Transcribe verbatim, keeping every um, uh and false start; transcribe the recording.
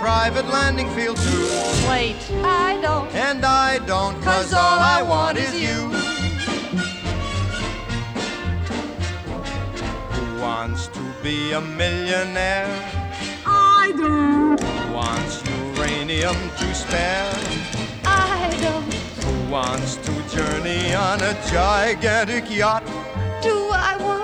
private landing field too. Wait, I don't. And I don't, 'cause all I want is you. Who wants to be a millionaire? I don't. Who wants uranium to spare? I don't. Who wants to journey on a gigantic yacht? Do I want